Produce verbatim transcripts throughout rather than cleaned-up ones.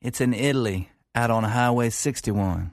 It's in Italy, out on Highway sixty-one.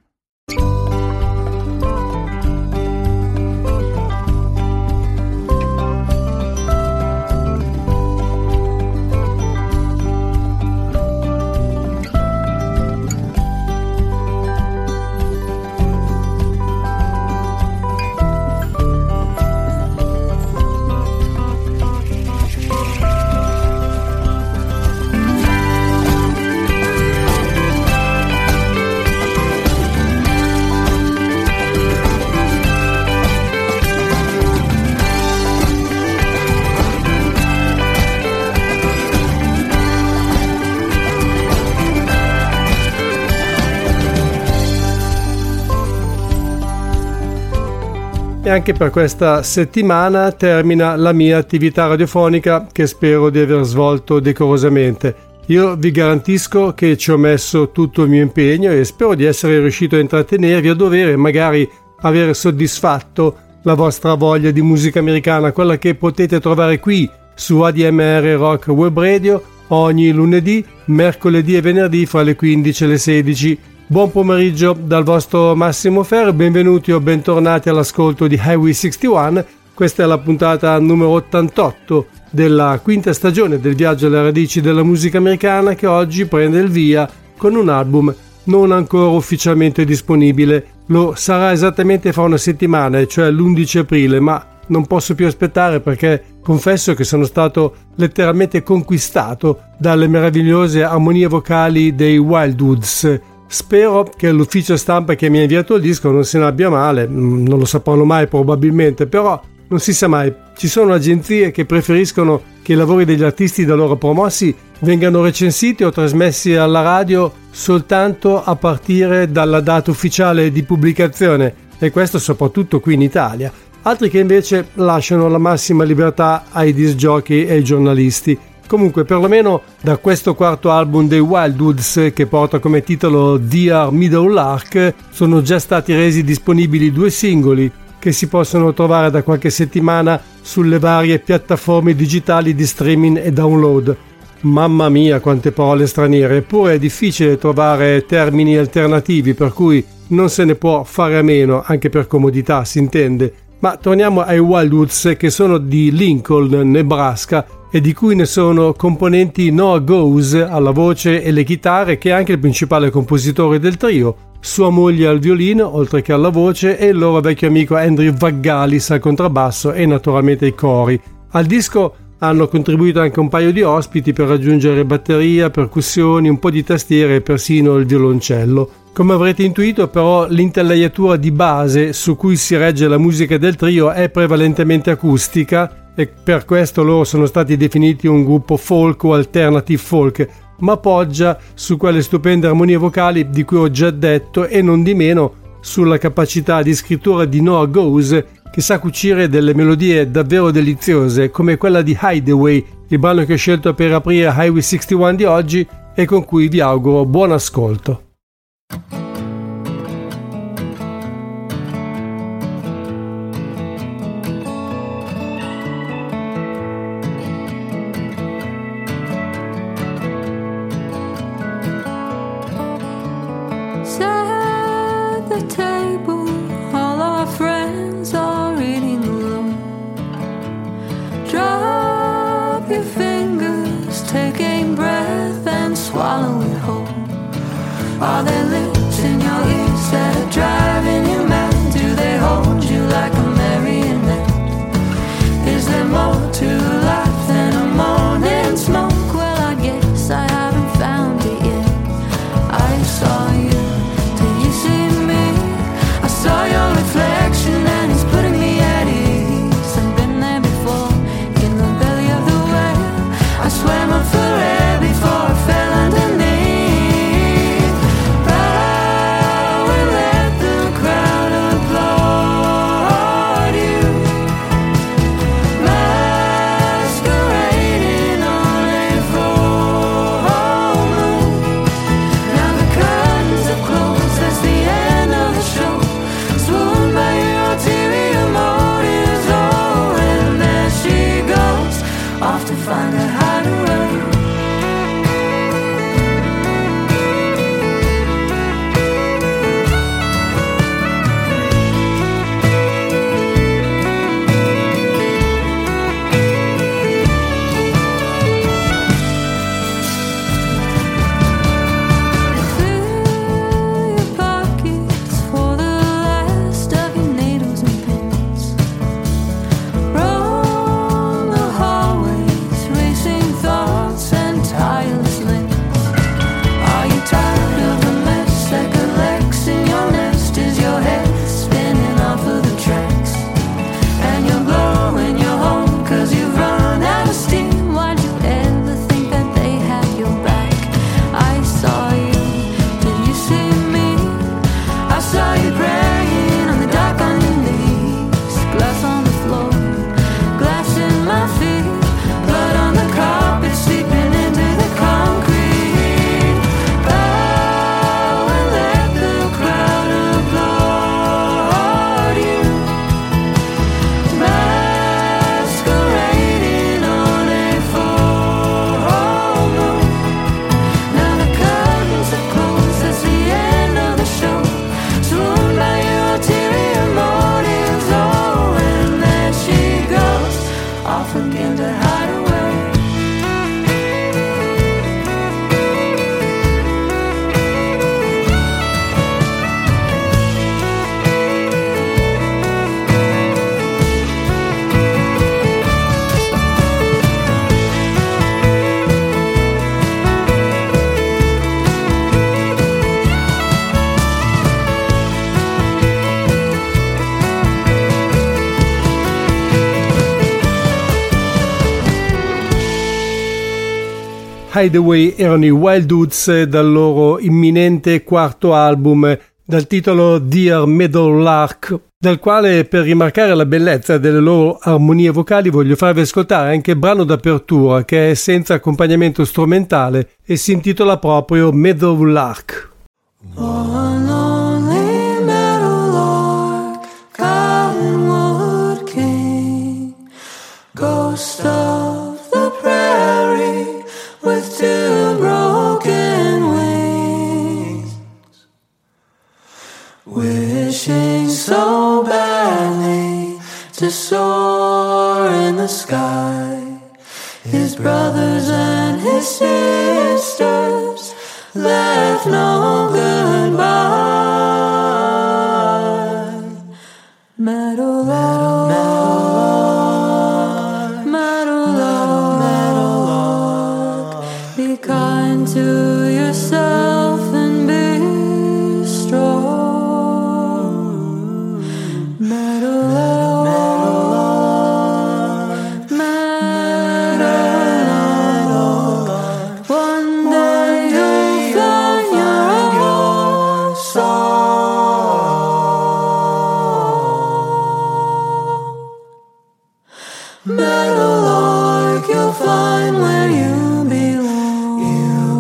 E anche per questa settimana termina la mia attività radiofonica, che spero di aver svolto decorosamente. Io vi garantisco che ci ho messo tutto il mio impegno e spero di essere riuscito a intrattenervi a dovere e magari aver soddisfatto la vostra voglia di musica americana, quella che potete trovare qui su A D M R Rock Web Radio ogni lunedì, mercoledì e venerdì fra le quindici e le sedici. Buon pomeriggio dal vostro Massimo Ferro, benvenuti o bentornati all'ascolto di Highway sessantuno. Questa è la puntata numero ottantotto della quinta stagione del viaggio alle radici della musica americana, che oggi prende il via con un album non ancora ufficialmente disponibile. Lo sarà esattamente fra una settimana, cioè l'undici aprile, ma non posso più aspettare perché confesso che sono stato letteralmente conquistato dalle meravigliose armonie vocali dei Wildwoods. Spero che l'ufficio stampa che mi ha inviato il disco non se ne abbia male, non lo sapranno mai probabilmente, però non si sa mai. Ci sono agenzie che preferiscono che i lavori degli artisti da loro promossi vengano recensiti o trasmessi alla radio soltanto a partire dalla data ufficiale di pubblicazione, e questo soprattutto qui in Italia. Altri che invece lasciano la massima libertà ai disc jockey e ai giornalisti. Comunque, perlomeno da questo quarto album dei Wildwoods, che porta come titolo Dear Meadowlark, sono già stati resi disponibili due singoli che si possono trovare da qualche settimana sulle varie piattaforme digitali di streaming e download. Mamma mia, quante parole straniere! Eppure è difficile trovare termini alternativi, per cui non se ne può fare a meno, anche per comodità, si intende. Ma torniamo ai Wildwoods, che sono di Lincoln, Nebraska, e di cui ne sono componenti Noah Gause alla voce e le chitarre, che è anche il principale compositore del trio, sua moglie al violino oltre che alla voce e il loro vecchio amico Andrew Vaggalis al contrabbasso e naturalmente i cori. Al disco hanno contribuito anche un paio di ospiti per aggiungere batteria, percussioni, un po' di tastiere e persino il violoncello. Come avrete intuito, però, l'intelaiatura di base su cui si regge la musica del trio è prevalentemente acustica, e per questo loro sono stati definiti un gruppo folk o alternative folk, ma poggia su quelle stupende armonie vocali di cui ho già detto e non di meno sulla capacità di scrittura di Noah Gause, che sa cucire delle melodie davvero deliziose come quella di Hideaway, il brano che ho scelto per aprire Highway sessantuno di oggi e con cui vi auguro buon ascolto. Are there lips in your ears that are driving you mad? Do they hold you like a marionette? Is there more to life than a morning smoke? Well, I guess I haven't found it yet. I saw you, did you see me? I saw your reflection and it's putting me at ease. I've been there before, in the belly of the whale. I swam up for air before I fell underneath. Right. Hideaway erano i Wild Dudes dal loro imminente quarto album dal titolo Dear Meadowlark, dal quale, per rimarcare la bellezza delle loro armonie vocali, voglio farvi ascoltare anche il brano d'apertura, che è senza accompagnamento strumentale e si intitola proprio Meadowlark. One lonely meadowlark, cottonwood king, ghost of the prairie with two broken wings, wishing so badly to soar in the sky. His brothers and his sisters left no goodbye. Meadowlark, Meadowlark, Meadowlark, be kind to yourself and be strong. Meadowlark, Meadowlark, one day you'll find your own song. Meadowlark, you'll find where you belong. You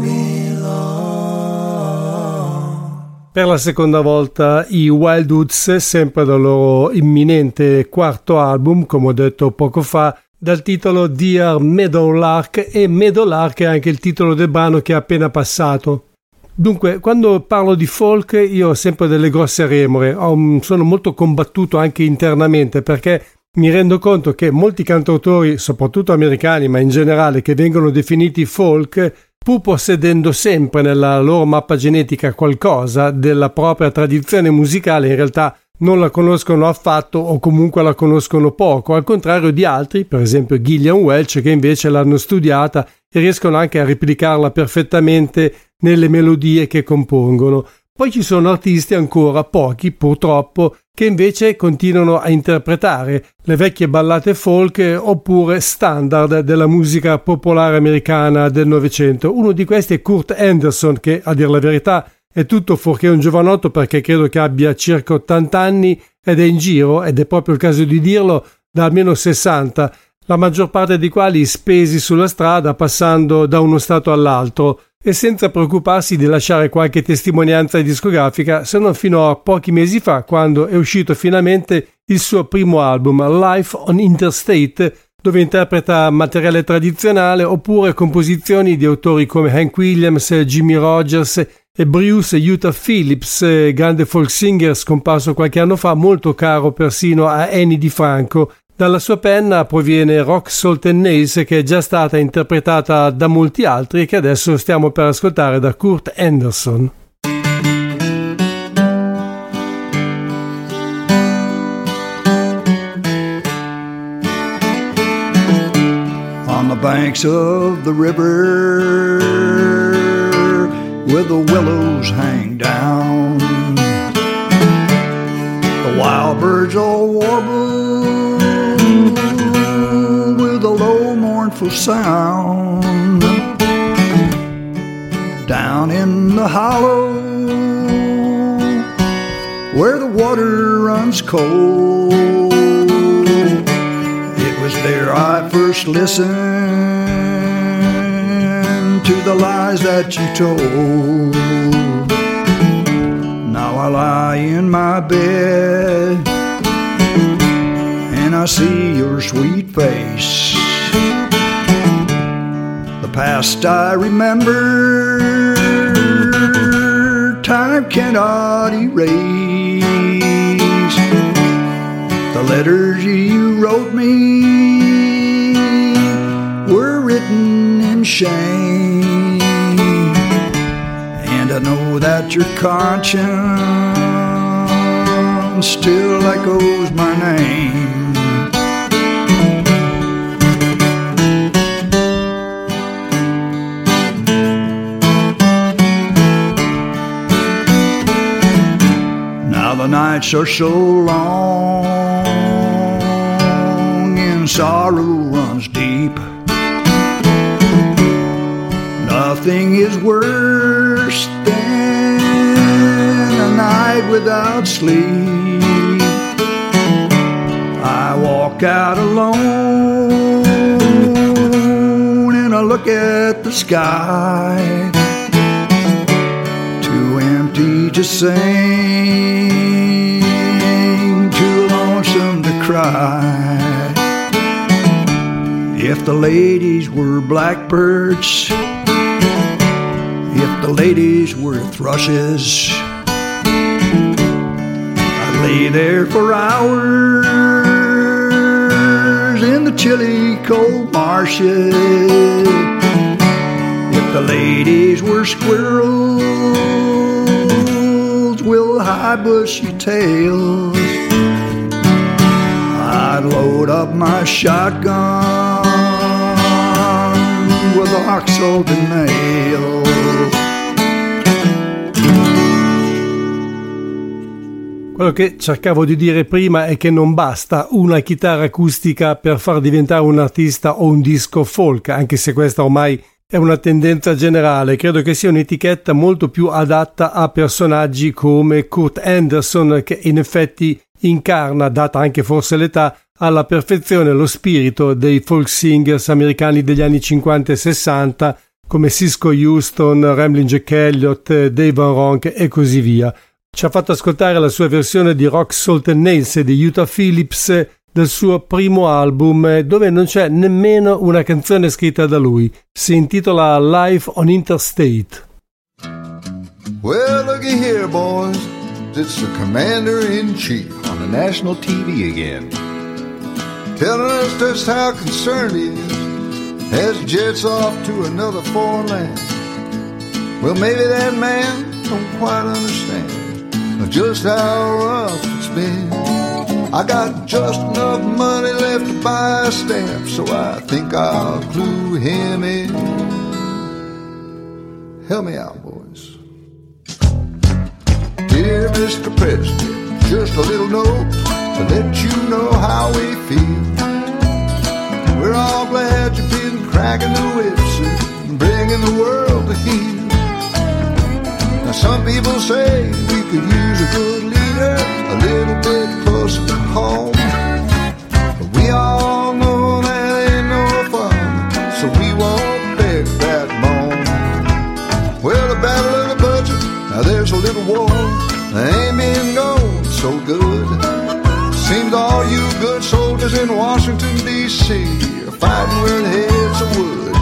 belong. Per la seconda volta i Wild Dudes, sempre dal loro imminente quarto album, come ho detto poco fa, dal titolo Dear Meadowlark, e Meadowlark è anche il titolo del brano che è appena passato. Dunque, quando parlo di folk io ho sempre delle grosse remore, ho, sono molto combattuto anche internamente, perché mi rendo conto che molti cantautori, soprattutto americani, ma in generale, che vengono definiti folk, pur possedendo sempre nella loro mappa genetica qualcosa della propria tradizione musicale, in realtà non la conoscono affatto o comunque la conoscono poco, al contrario di altri, per esempio Gillian Welch, che invece l'hanno studiata e riescono anche a replicarla perfettamente nelle melodie che compongono. Poi ci sono artisti, ancora pochi purtroppo, che invece continuano a interpretare le vecchie ballate folk oppure standard della musica popolare americana del Novecento. Uno di questi è Kurt Anderson, che a dir la verità è tutto fuorché un giovanotto, perché credo che abbia circa ottanta anni ed è in giro, ed è proprio il caso di dirlo, da almeno sessanta, la maggior parte dei quali spesi sulla strada passando da uno stato all'altro e senza preoccuparsi di lasciare qualche testimonianza discografica, se non fino a pochi mesi fa, quando è uscito finalmente il suo primo album, Life on Interstate, dove interpreta materiale tradizionale oppure composizioni di autori come Hank Williams, Jimmy Rogers e Bruce Utah Phillips, grande folk singer scomparso qualche anno fa, molto caro persino a Annie DiFranco. Dalla sua penna proviene Rock, Salt and Nails, che è già stata interpretata da molti altri e che adesso stiamo per ascoltare da Kurt Anderson. On the banks of the river where the willows hang down, the wild birds all warble with a low mournful sound. Down in the hollow where the water runs cold, it was there I first listened to the lies that you told. Now I lie in my bed and I see your sweet face. The past I remember, time cannot erase. The letters you wrote me were written in shame, and I know that your conscience still echoes my name. Now the nights are so long and sorrow runs deep. nothing is worse than a night without sleep. I walk out alone and I look at the sky, too empty to sing, too lonesome to cry. If the ladies were blackbirds, if the ladies were thrushes, I'd lay there for hours in the chilly cold marshes. If the ladies were squirrels with high bushy tails, I'd load up my shotgun with ox-open nails. Quello che cercavo di dire prima è che non basta una chitarra acustica per far diventare un artista o un disco folk, anche se questa ormai è una tendenza generale. Credo che sia un'etichetta molto più adatta a personaggi come Kurt Anderson, che in effetti incarna, data anche forse l'età, alla perfezione lo spirito dei folk singers americani degli anni cinquanta e sessanta, come Cisco Houston, Ramblin' Jack Elliott, Dave Van Ronk e così via. Ci ha fatto ascoltare la sua versione di Rock Salt and Nails di Utah Phillips del suo primo album, dove non c'è nemmeno una canzone scritta da lui. Si intitola Life on Interstate. Well, looky here, boys. It's the commander-in-chief on the national T V again, telling us just how concerned he is as he jets off to another foreign land. Well, maybe that man don't quite understand just how rough it's been. I got just enough money left to buy a stamp, so I think I'll clue him in. Help me out, boys. Dear Mister President, just a little note to let you know how we feel. We're all glad you've been cracking the whips and bringing the world to heel. Now some people say we could use a good leader a little bit closer to home, but we all know that ain't no fun, so we won't beg that moan. Well, the battle of the budget, now there's a little war that ain't been going so good. Seems all you good soldiers in Washington, D C are fighting with heads of wood.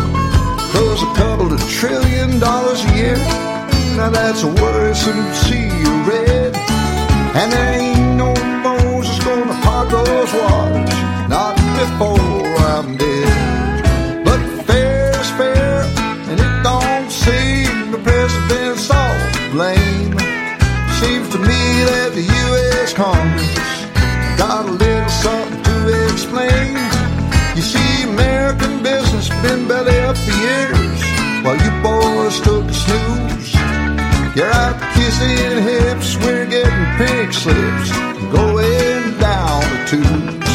Cause a couple of trillion dollars a year, now that's a worrisome sea you read. And there ain't no Moses gonna part those waters, not before I'm dead. But fair is fair, and it don't seem the president's all to blame. Seems to me that the U S Congress got a little something to explain. You see, American business been belly up for years, while you boys took a snooze. You're out kissing hips, we're getting pink slips, going down the tubes.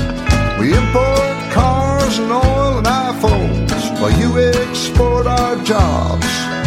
We import cars and oil and iPhones, while you export our jobs.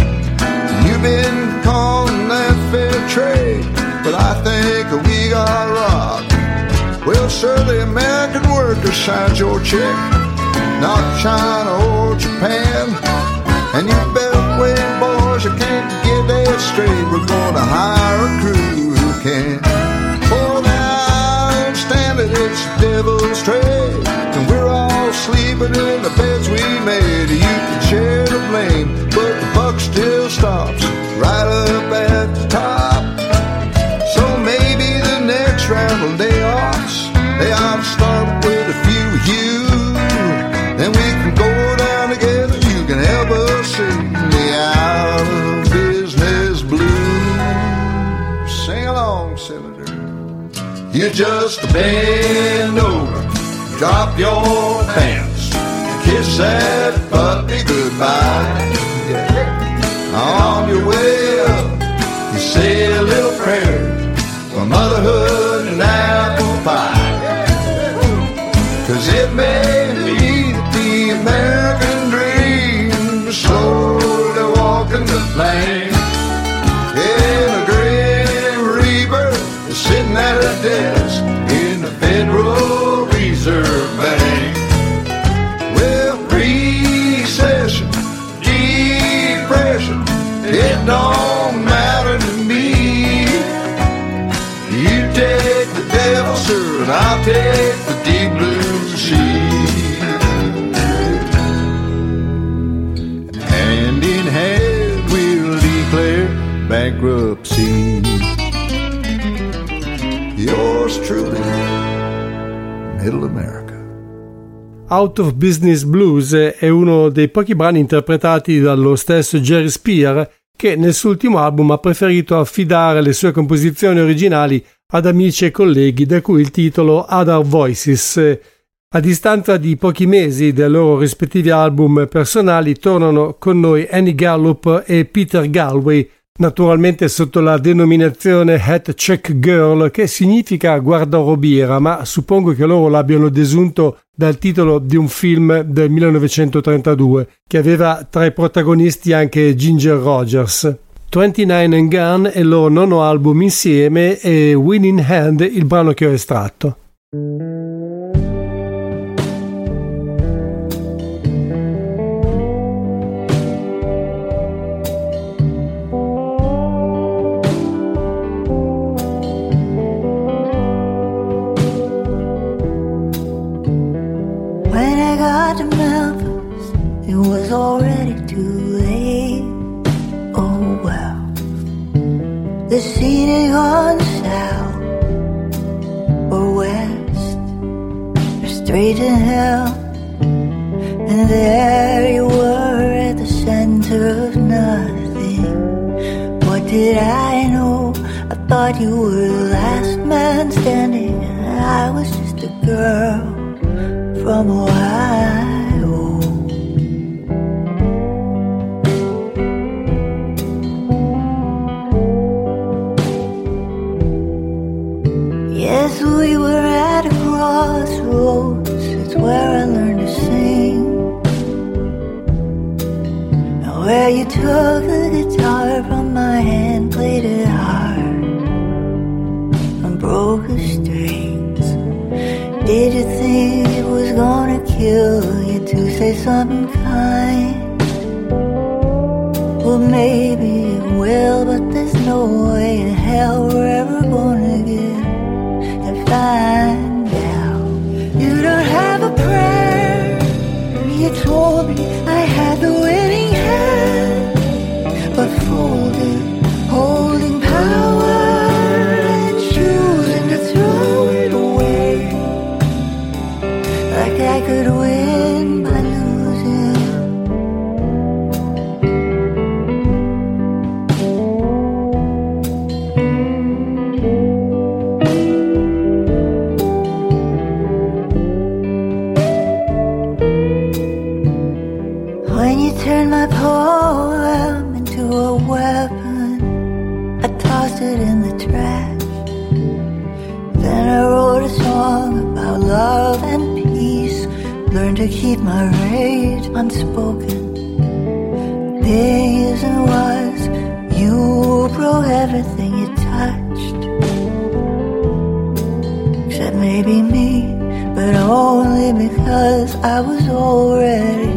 You've been calling that fair trade, but I think we got robbed. Well, sir, the American worker signs your check, not China or Japan. And you better wait, boys, you can't get that straight. We're gonna hire a crew who can. Oh, now I understand that it's devil's trade, and we're all sleeping in the beds we made. You can share the blame, but the buck still stops right up at the top. So maybe the next round of layoffs, they ought to start with a few of you. Then we can go down together, you can help us sing the out of business blues. Sing along, Senator. You just bend over, drop your pants, kiss that puppy goodbye. On your way up, you say a little prayer for motherhood and apple pie. Cause it may be that the American dream is slowly desk in the Federal Reserve Bank. Well, recession, depression, it don't matter to me. You take the devil, sir, and I'll take the deep blue sea. Hand in hand we'll declare bankruptcy. Yours truly, Middle America. Out of Business Blues è uno dei pochi brani interpretati dallo stesso Jerry Spear, che nel suo ultimo album ha preferito affidare le sue composizioni originali ad amici e colleghi, da cui il titolo Other Voices. A distanza di pochi mesi dai loro rispettivi album personali tornano con noi Annie Gallup e Peter Galway, naturalmente sotto la denominazione Hat Check Girl, che significa guardarobiera, ma suppongo che loro l'abbiano desunto dal titolo di un film del millenovecentotrentadue che aveva tra i protagonisti anche Ginger Rogers. ventinove and Gone è il loro nono album insieme e Winning Hand il brano che ho estratto. Already too late. Oh well, the scene had gone south or west or straight to hell, and there you were at the center of nothing. What did I know? I thought you were the last man standing, and I was just a girl from Ohio. Yes, we were at a crossroads, it's where I learned to sing. And where you took the guitar from my hand, played it hard, and broke the strings. Did you think it was gonna kill you to say something kind? Well, maybe it will, but there's no way in hell we're ever gonna get find out. You don't have a prayer. You told me I had the winning hand, but folded, holding power and choosing to throw it away. Like I could win by losing. Turned my poem into a weapon, I tossed it in the trash. Then I wrote a song about love and peace, learned to keep my rage unspoken. Thing is and was, you broke everything you touched, except maybe me, but only because I was already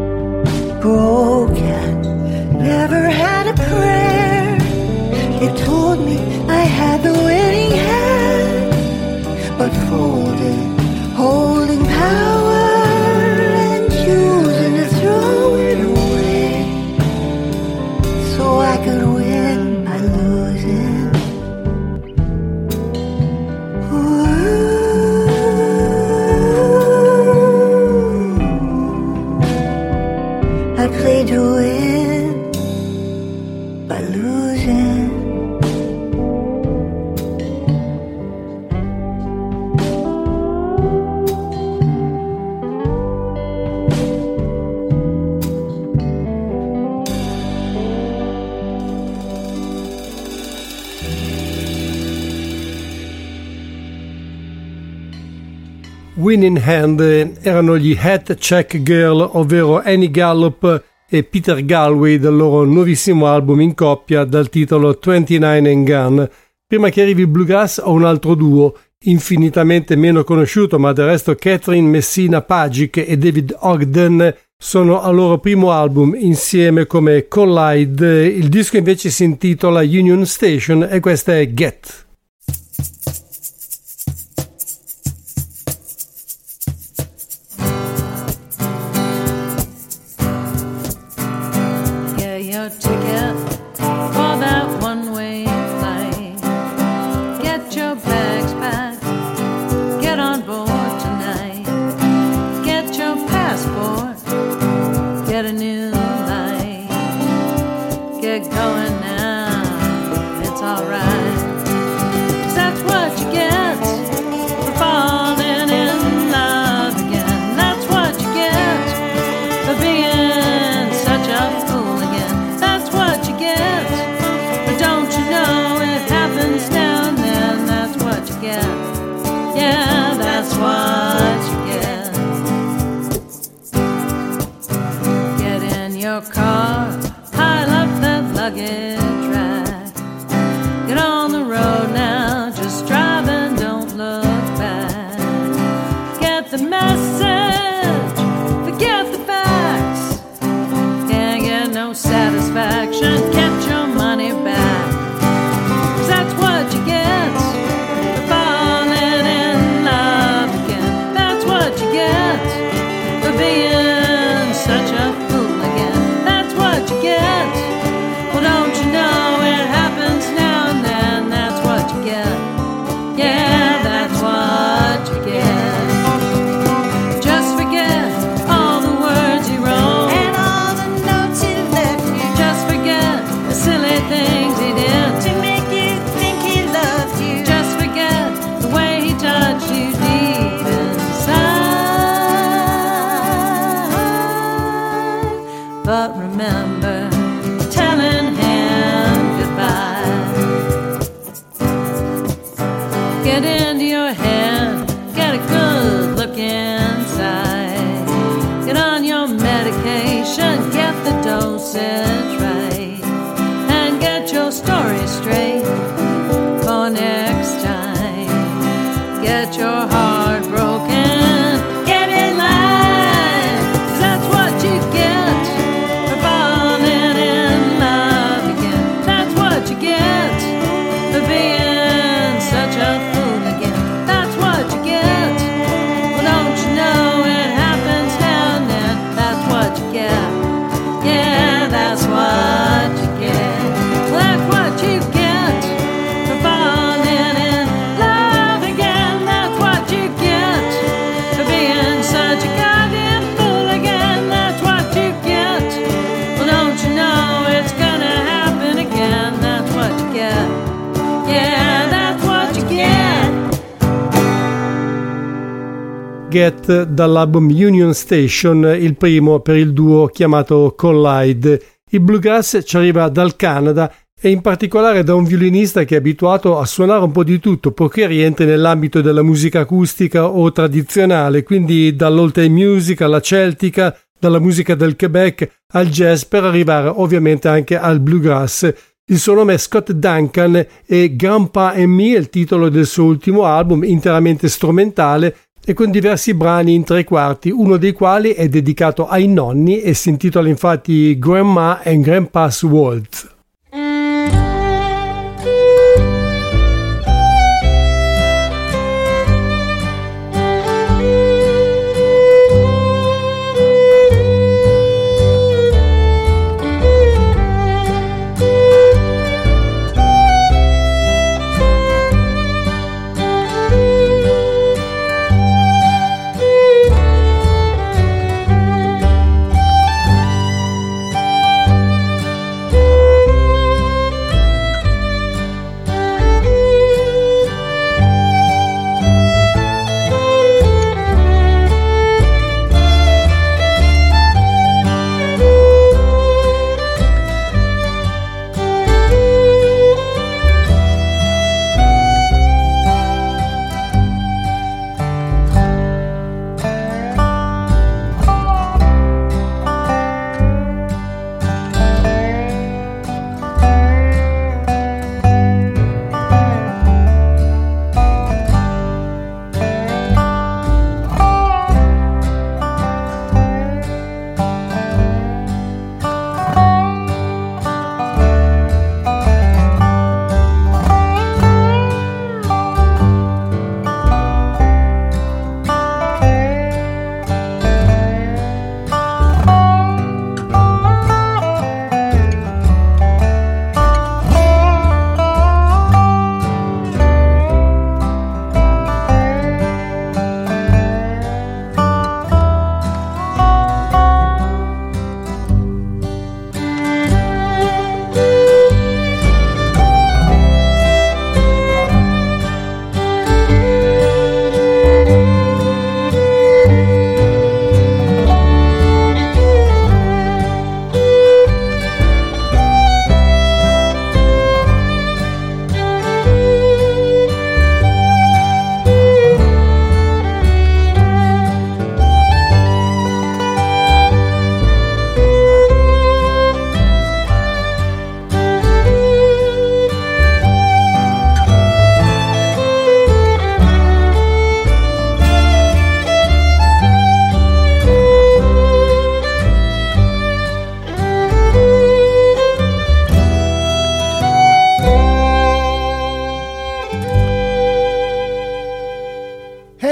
broken. Never had a prayer. You told me I had the winning hand, but folded, holding power and choosing to throw it away, so I could win by losing. Ooh. I played to win by losing. Winning Hand erano gli Hat Check Girl, ovvero Annie Gallup e Peter Galway, del loro nuovissimo album in coppia dal titolo ventinove and Gone. Prima che arrivi il bluegrass ho un altro duo, infinitamente meno conosciuto, ma del resto Catherine Messina Pagic e David Ogden sono al loro primo album insieme come Collide. Il disco invece si intitola Union Station e questa è Get. Get your ticket for that one-way flight. Get your bags packed. Get on board tonight. Get your passport. Get a new life. Get going now. It's alright. 'Cause that's what you get for falling in love again. That's what you get for being such a fool again. That's what you get. But don't you know it happens now and then? That's what you get. Yeah, that's what you get. Get in your car, pile up that luggage rack. Get on the road now, just drive and don't look back. Get the message, forget the facts. Can't get no satisfaction, get your money back. 'Cause that's what you get for falling in love again. That's what you get for being such a fool again. That's what you get. Well, don't you know it happens now and then? That's what you get. Yeah, that's what you get. Just forget all the words he wrote and all the notes he left you. Just forget the silly things he did to make you think he loved you. Just forget the way he touched you deep inside. But remember telling him goodbye. Get into your head, get a good look inside. Get on your medication, get the dosage right, and get your story straight for next time. Get your heart broken, get in line. 'Cause that's what you get for falling in love again. That's what you get for being such a fool again. That's what you get. Well, don't you know it happens now and then? That's what you get. Yeah, that's what you get. Well, that's what you get for falling in love again. That's what you get for being such a goddamn fool again. That's what you get. Well, don't you know it's gonna happen again? That's what you get. Yeah, that's what you get. Get dall'album Union Station, il primo per il duo chiamato Collide. Il bluegrass ci arriva dal Canada e in particolare da un violinista che è abituato a suonare un po' di tutto, poiché rientri nell'ambito della musica acustica o tradizionale, quindi dall'old time music alla celtica, dalla musica del Quebec al jazz, per arrivare ovviamente anche al bluegrass. Il suo nome è Scott Duncan e Grandpa and Me è il titolo del suo ultimo album, interamente strumentale e con diversi brani in tre quarti, uno dei quali è dedicato ai nonni e si intitola infatti Grandma and Grandpa's Waltz. Thank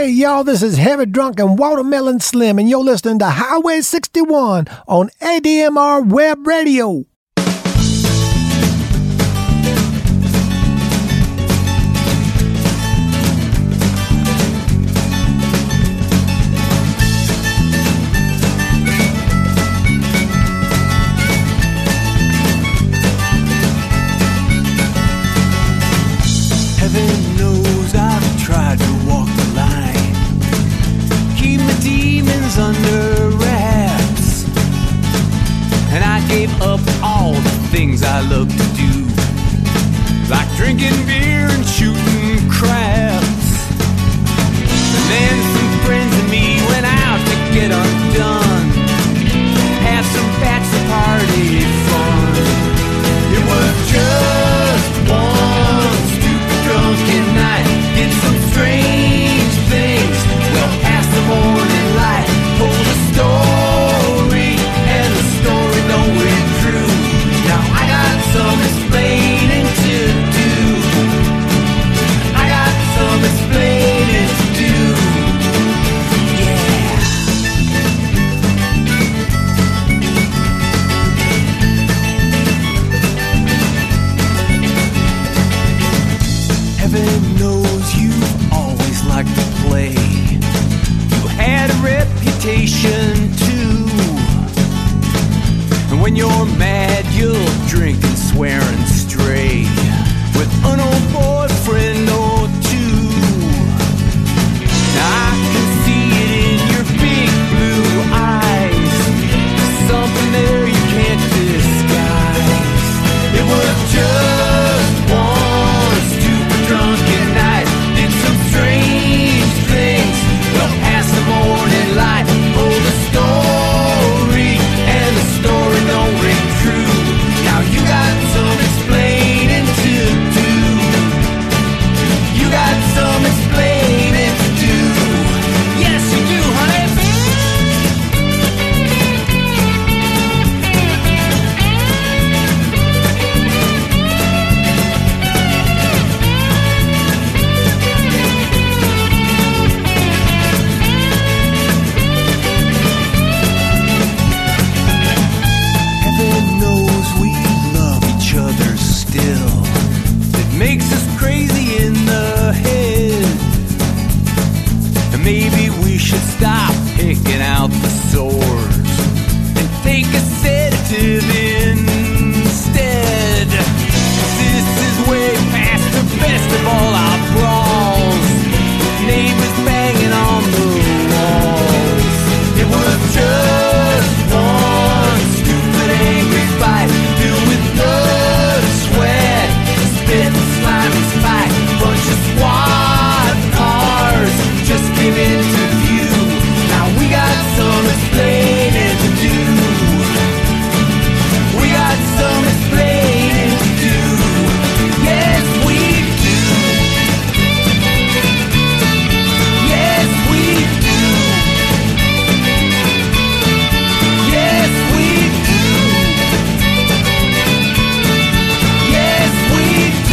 Hey, y'all, this is Heavy Drunk and Watermelon Slim, and you're listening to Highway sixty-one on A D M R Web Radio. Heaven knows I've tried to walk the line, keep my demons under wraps, and I gave up all the things I love to do, like drinking beer and shooting craps. And then some friends and me went out to get undone, have some bachelor party fun. It was just one drunken night, did some strange things, well past the morning light, told a story, and the story don't ring true. Now I got some explaining to do, I got some explaining to do, yeah. Heaven knows you've always liked to play. You had a reputation too. And when you're mad, you'll drink and swear and stray with an old boyfriend or two. Now I can see it in your big blue eyes. There's something there you can't disguise. It was just one stupid drunken night, did some strange things, well past the morning light, told a story, and the story don't ring true. Now you got some explaining to do, you got some explaining to do, yes you do, honey. Heaven knows we love each other still. It makes us crazy in the head. And maybe we should stop picking out the sores and take a sedative instead. This is way past the best of all our brawls, neighbors banging on the walls. It was just one stupid angry fight, filled with blood and sweat, spit and slimy spite, bunch of squad cars just came into view. Now we got some explaining to do, we got some explaining to do, yes we do, yes we do, yes we do, yes we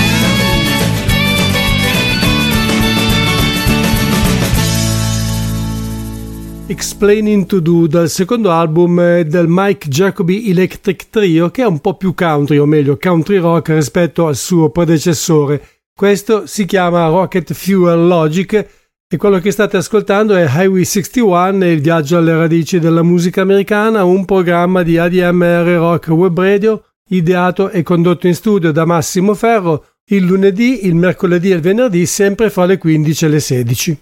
Explaining to Do, dal secondo album del Mike Jacoby Electric Trio, che è un po' più country, o meglio country rock rispetto al suo predecessore. Questo si chiama Rocket Fuel Logic e quello che state ascoltando è Highway sessantuno, il viaggio alle radici della musica americana, un programma di A D M R Rock Web Radio ideato e condotto in studio da Massimo Ferro il lunedì, il mercoledì e il venerdì, sempre fra le quindici e le sedici.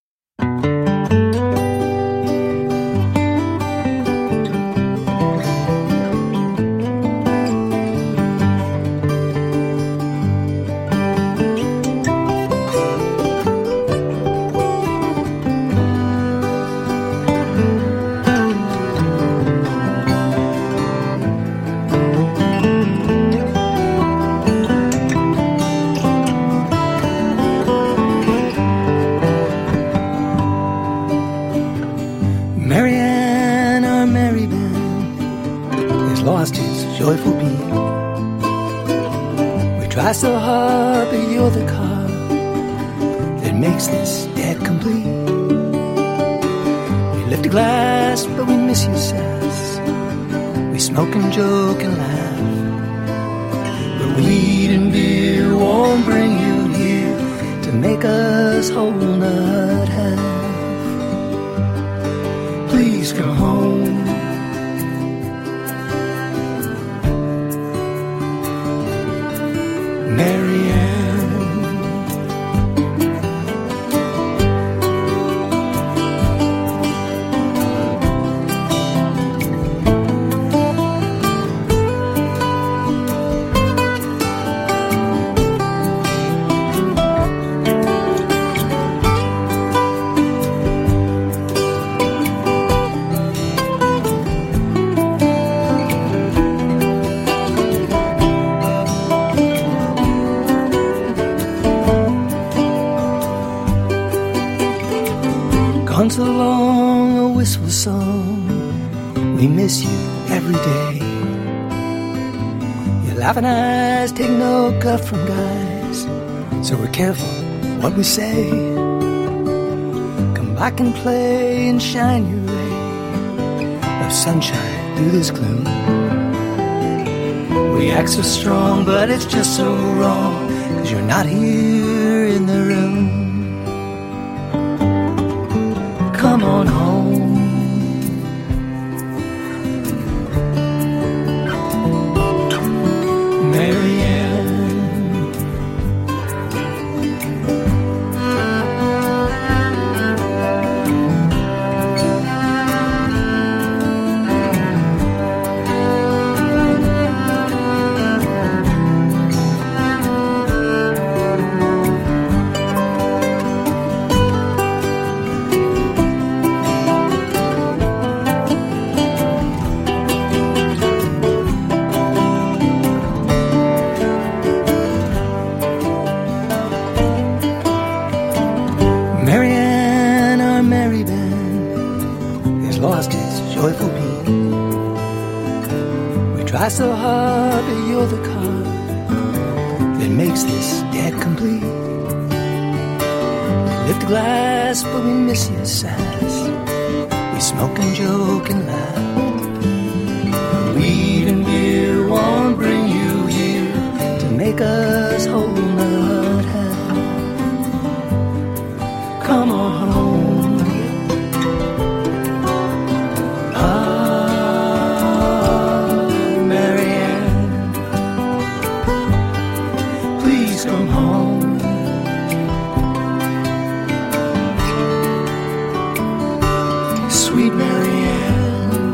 joyful beat. We try so hard, but you're the car that makes this debt complete. lift a glass, but we miss your sass. We smoke and joke and laugh. But weed and beer won't bring you here to make us whole nut half. Please come home. Marianne. So long, a wistful song. We miss you every day. Your laughing eyes take no guff from guys, so we're careful what we say. Come back and play and shine your ray of sunshine through this gloom. We act so strong, but it's just so wrong, 'cause you're not here in the room. Come on home. Marianne. Try so hard, but you're the card that makes this debt complete. We lift a glass, but we miss your sass. We smoke and joke and laugh. Weed and beer won't bring you here to make us whole nut half. Come on home. Come home. Sweet Marianne.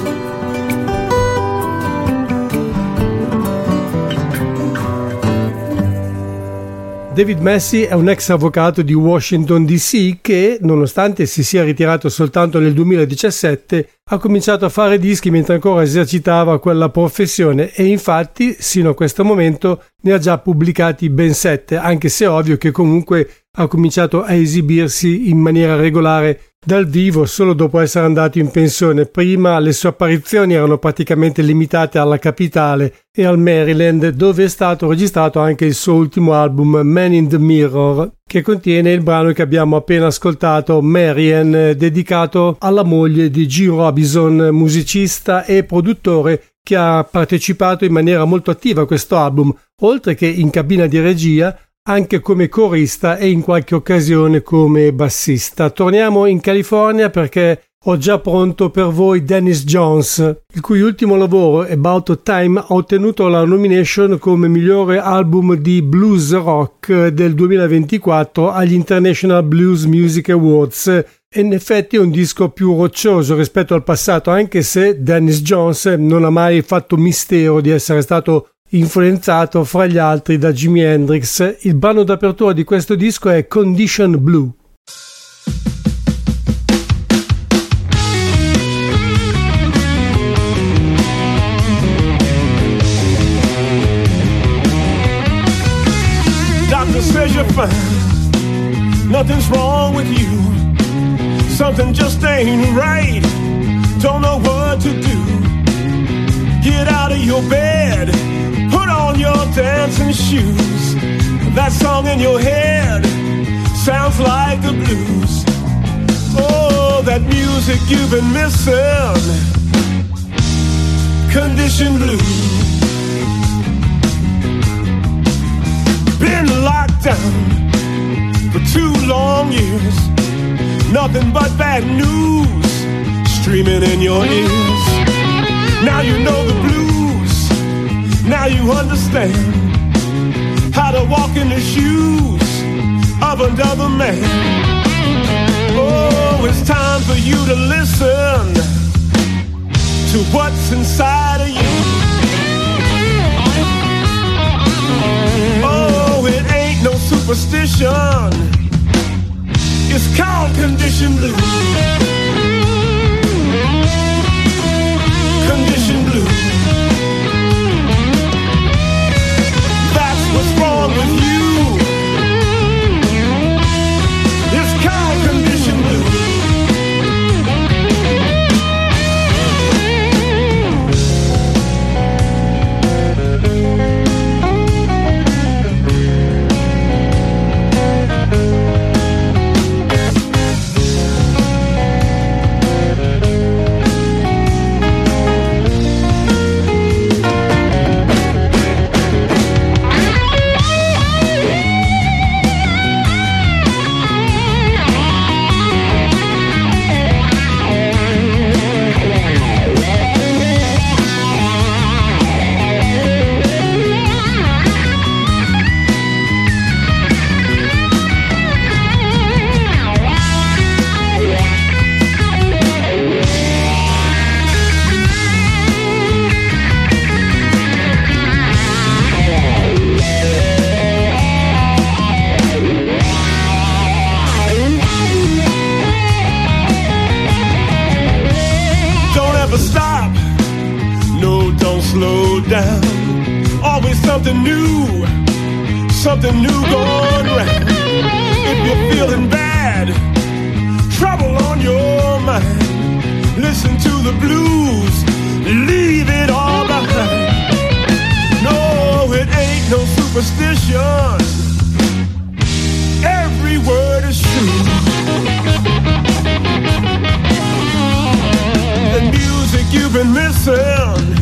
David Massey è un ex avvocato di Washington D C che, nonostante si sia ritirato soltanto nel duemiladiciassette, ha cominciato a fare dischi mentre ancora esercitava quella professione e infatti, sino a questo momento, ne ha già pubblicati ben sette, anche se è ovvio che comunque ha cominciato a esibirsi in maniera regolare dal vivo solo dopo essere andato in pensione. Prima le sue apparizioni erano praticamente limitate alla capitale e al Maryland, dove è stato registrato anche il suo ultimo album Man in the Mirror, che contiene il brano che abbiamo appena ascoltato, Marianne, dedicato alla moglie di Gene Robinson, musicista e produttore che ha partecipato in maniera molto attiva a questo album, oltre che in cabina di regia, anche come corista e in qualche occasione come bassista. Torniamo in California perché ho già pronto per voi Dennis Jones, il cui ultimo lavoro, About Time, ha ottenuto la nomination come migliore album di blues rock del duemilaventiquattro agli International Blues Music Awards. E in effetti è un disco più roccioso rispetto al passato, anche se Dennis Jones non ha mai fatto mistero di essere stato influenzato fra gli altri da Jimi Hendrix. Il brano d'apertura di questo disco è Condition Blue. Doctor says you're fine, nothing's wrong with you, something just ain't right, don't know what to do. Get out of your bed, put on your dancing shoes. That song in your head sounds like the blues. Oh, know that music you've been missing. Condition blue. Been locked down for two long years. Nothing but bad news streaming in your ears. Now you know the blues. Now you understand how to walk in the shoes of another man. Oh, it's time for you to listen to what's inside of you. Oh, it ain't no superstition. It's called condition blue. Condition blue. That's what's wrong with you. It's called condition blue. Something new, something new going round. If you're feeling bad, trouble on your mind, listen to the blues, leave it all behind. No, it ain't no superstition. Every word is true. The music you've been missing.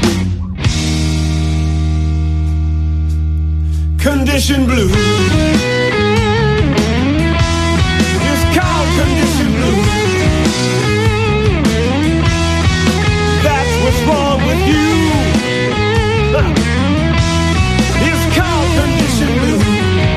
Condition blue. It's called condition blue. That's what's wrong with you. It's called condition blue.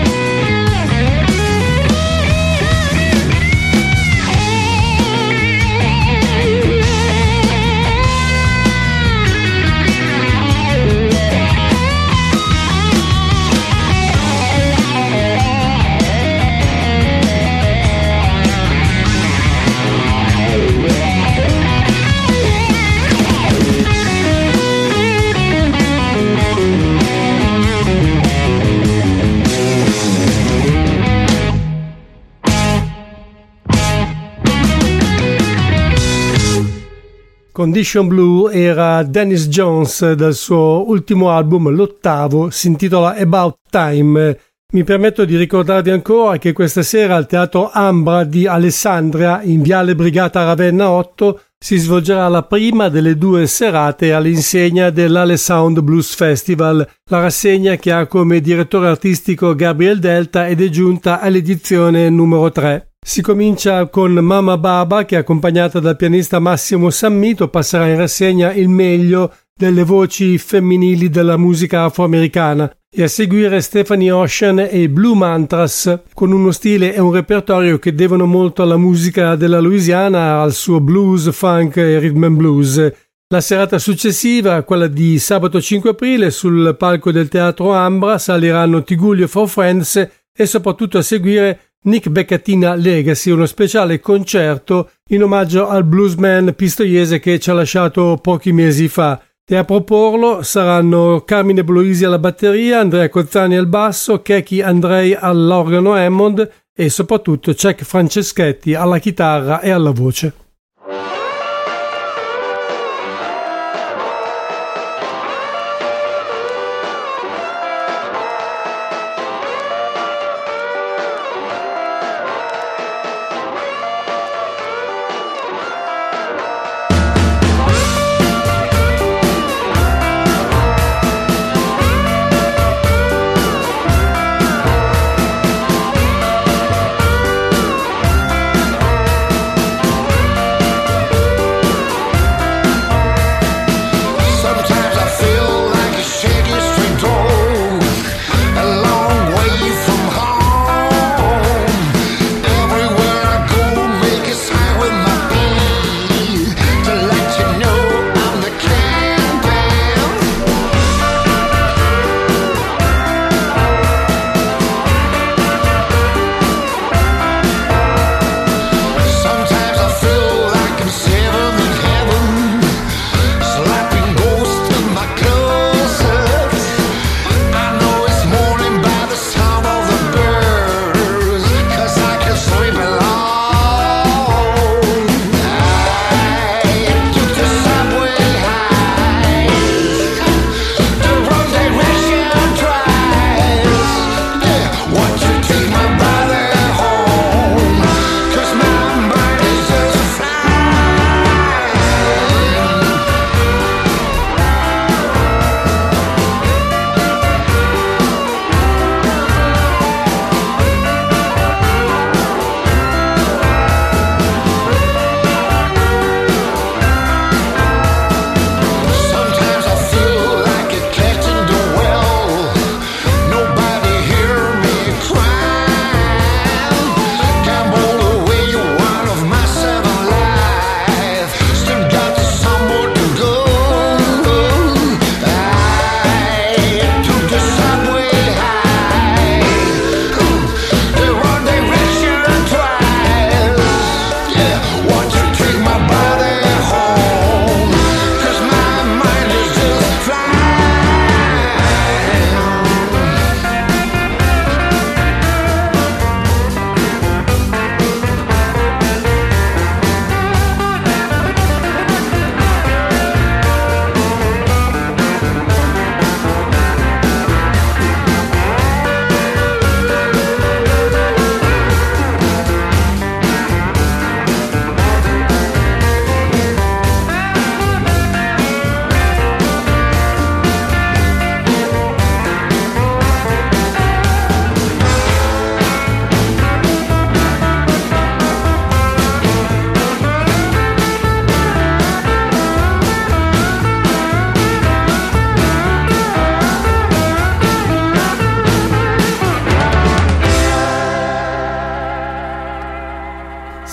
Condition Blue era Dennis Jones dal suo ultimo album, l'ottavo, si intitola About Time. Mi permetto di ricordarvi ancora che questa sera al Teatro Ambra di Alessandria, in Viale Brigata Ravenna otto, si svolgerà la prima delle due serate all'insegna dell'Ale Sound Blues Festival, la rassegna che ha come direttore artistico Gabriel Delta ed è giunta all'edizione numero tre. Si comincia con Mama Baba, che accompagnata dal pianista Massimo Sammito passerà in rassegna il meglio delle voci femminili della musica afroamericana, e a seguire Stephanie Ocean e Blue Mantras, con uno stile e un repertorio che devono molto alla musica della Louisiana, al suo blues, funk e rhythm and blues. La serata successiva, quella di sabato cinque aprile, sul palco del Teatro Ambra saliranno Tigullio e Four Friends e soprattutto a seguire Nick Beccatina Legacy, uno speciale concerto in omaggio al bluesman pistoiese che ci ha lasciato pochi mesi fa. E a proporlo saranno Carmine Bloisi alla batteria, Andrea Cozzani al basso, Keki Andrei all'organo Hammond e soprattutto Cech Franceschetti alla chitarra e alla voce.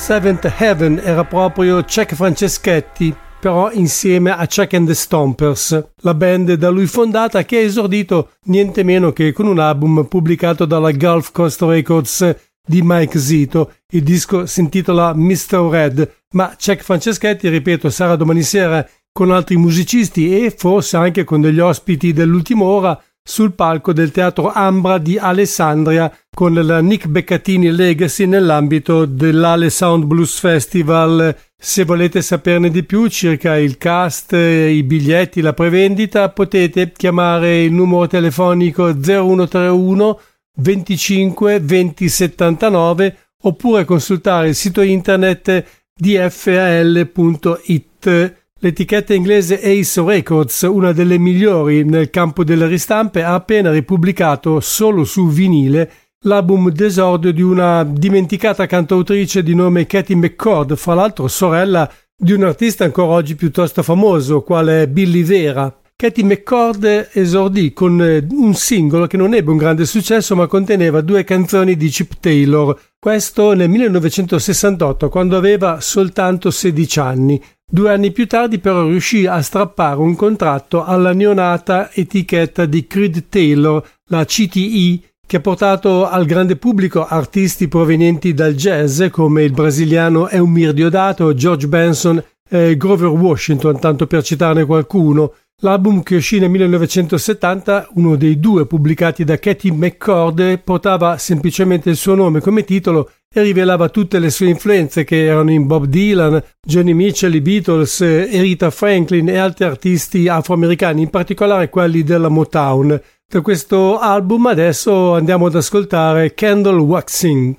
Seventh Heaven era proprio Chuck Franceschetti, però insieme a Chuck and the Stompers, la band da lui fondata che ha esordito niente meno che con un album pubblicato dalla Gulf Coast Records di Mike Zito. Il disco si intitola mister Red, ma Chuck Franceschetti, ripeto, sarà domani sera con altri musicisti e forse anche con degli ospiti dell'ultima ora sul palco del Teatro Ambra di Alessandria con la Nick Beccatini Legacy nell'ambito dell'Ale Sound Blues Festival. Se volete saperne di più circa il cast, i biglietti, la prevendita, potete chiamare il numero telefonico zero uno tre uno venticinque venti settantanove oppure consultare il sito internet d f a l punto i t. L'etichetta inglese Ace Records, una delle migliori nel campo delle ristampe, ha appena ripubblicato solo su vinile l'album d'esordio di una dimenticata cantautrice di nome Katie McCord, fra l'altro sorella di un artista ancora oggi piuttosto famoso, quale Billy Vera. Katie McCord esordì con un singolo che non ebbe un grande successo ma conteneva due canzoni di Chip Taylor, questo nel millenovecentosessantotto quando aveva soltanto sedici anni. Due anni più tardi però riuscì a strappare un contratto alla neonata etichetta di Creed Taylor, la C T E, che ha portato al grande pubblico artisti provenienti dal jazz come il brasiliano Eumir Deodato, George Benson e Grover Washington, tanto per citarne qualcuno. L'album che uscì nel millenovecentosettanta, uno dei due pubblicati da Katie McCord, portava semplicemente il suo nome come titolo e rivelava tutte le sue influenze che erano in Bob Dylan, Joni Mitchell, i Beatles, Aretha Franklin e altri artisti afroamericani, in particolare quelli della Motown. Da questo album adesso andiamo ad ascoltare Candle Waxing.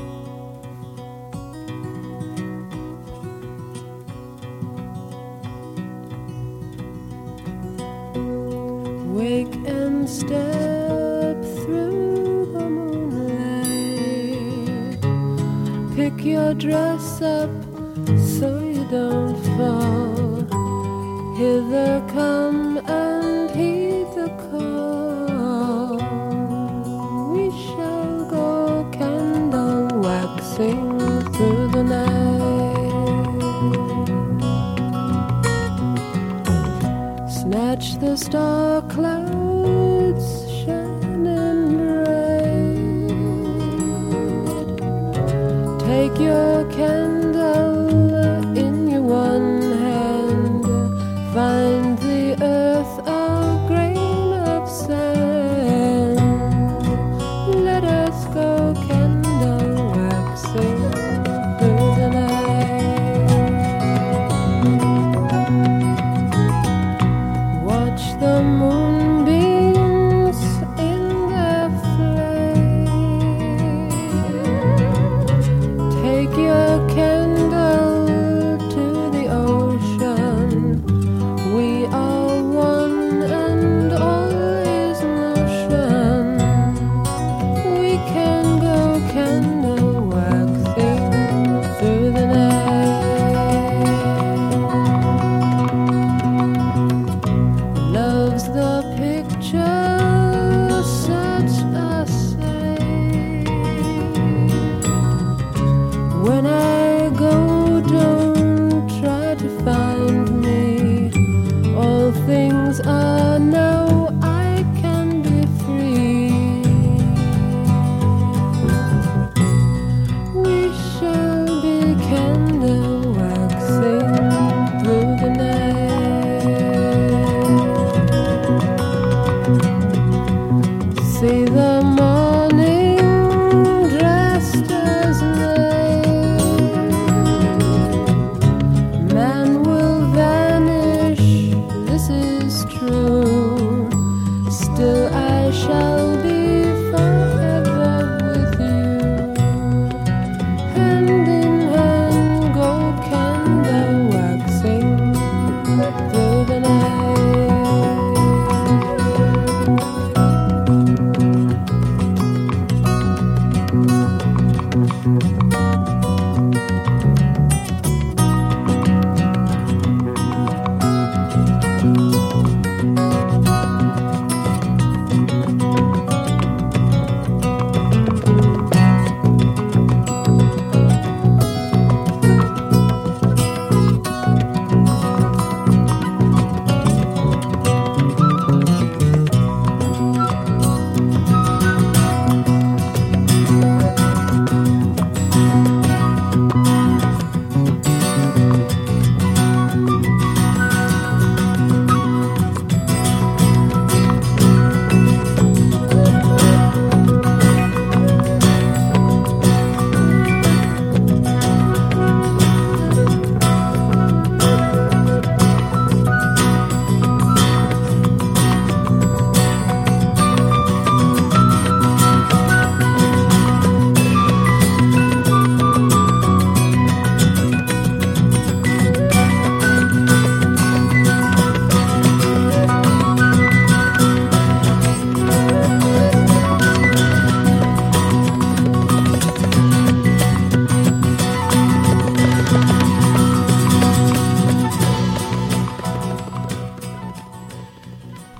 Wake and step through the moonlight. Pick your dress up so you don't fall. Hither come and heed the call. We shall go candle waxing through the night. Snatch the star clouds shining bright. Take your candle in your one hand. Find the earth a grain of sand. Let us go candle waxing through the night. Watch the moonbeams in their flame. Take your candle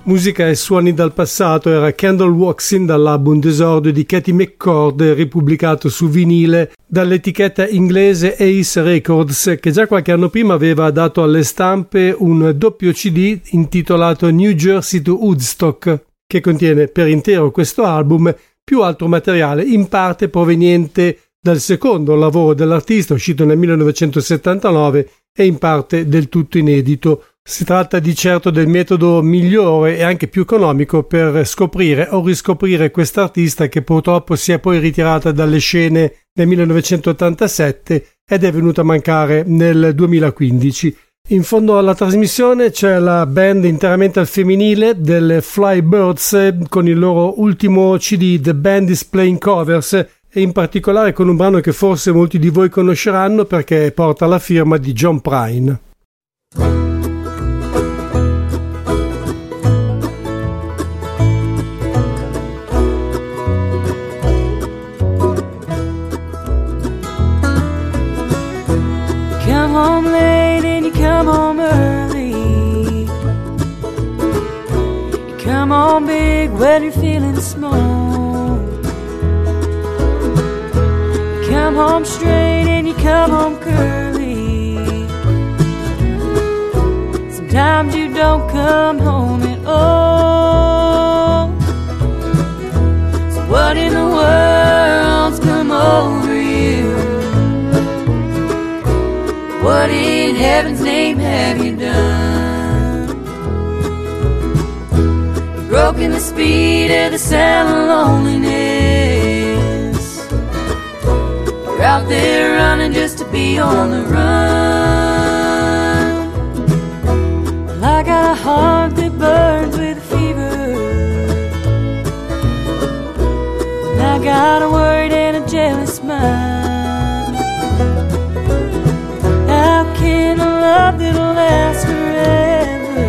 Musica e suoni dal passato era Candle Walks In dall'album d'esordio di Katie McCord, ripubblicato su vinile dall'etichetta inglese Ace Records, che già qualche anno prima aveva dato alle stampe un doppio C D intitolato New Jersey to Woodstock, che contiene per intero questo album più altro materiale, in parte proveniente dal secondo lavoro dell'artista uscito nel millenovecentosettantanove e in parte del tutto inedito. Si tratta di certo del metodo migliore e anche più economico per scoprire o riscoprire quest'artista che purtroppo si è poi ritirata dalle scene nel millenovecentottantasette ed è venuta a mancare nel duemilaquindici. In fondo alla trasmissione c'è la band interamente al femminile delle Flybirds con il loro ultimo C D The Band is Playing Covers e in particolare con un brano che forse molti di voi conosceranno perché porta la firma di John Prine. Come home late and you come home early. You come home big when you're feeling small. You come home straight and you come home curly. Sometimes you don't come home at all. So what in the world's come over you? What in heaven's name have you done? You've broken the speed of the sound of loneliness. You're out there running just to be on the run. Well, I got a heart that burns with a fever, and I got a worried and a jealous mind. How can a love that'll last forever?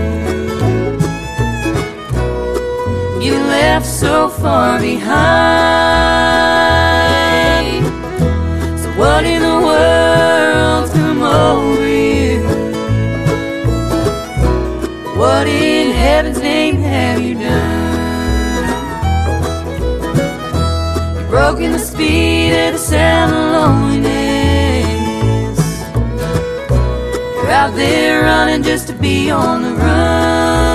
You left so far behind. So what in the world's come over you? What in heaven's name have you done? You've broken the speed of the sound of loneliness. Out there running just to be on the run.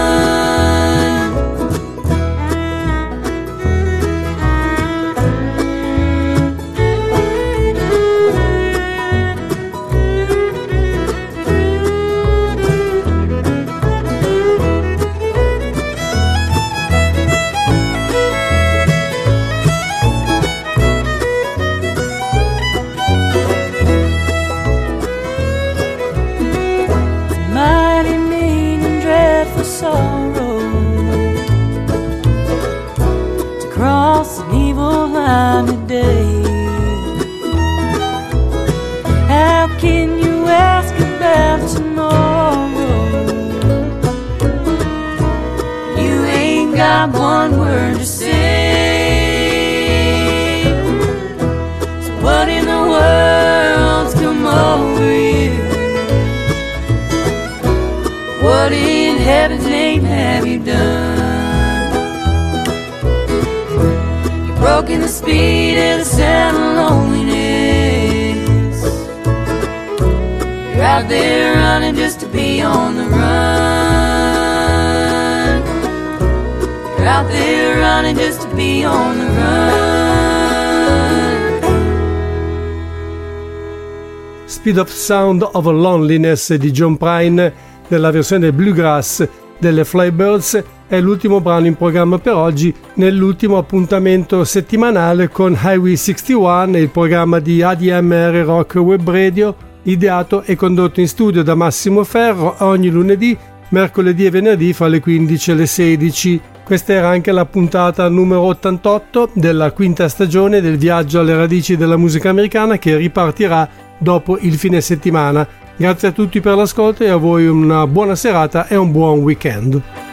Sorrow to cross an evil line today. How can you ask about tomorrow? You ain't got one word to say. So what in the world's come over you? What in heaven's name have you done? You've broken the speed of the sound of loneliness. You're out there running just to be on the run. You're out there running just to be on the run. Speed of Sound of Loneliness di John Prine nella versione bluegrass delle Flybirds è l'ultimo brano in programma per oggi nell'ultimo appuntamento settimanale con Highway sessantuno, il programma di A D M R Rock Web Radio, ideato e condotto in studio da Massimo Ferro ogni lunedì, mercoledì e venerdì fra le quindici e le sedici. Questa era anche la puntata numero ottantotto della quinta stagione del viaggio alle radici della musica americana che ripartirà dopo il fine settimana. Grazie a tutti per l'ascolto e a voi una buona serata e un buon weekend.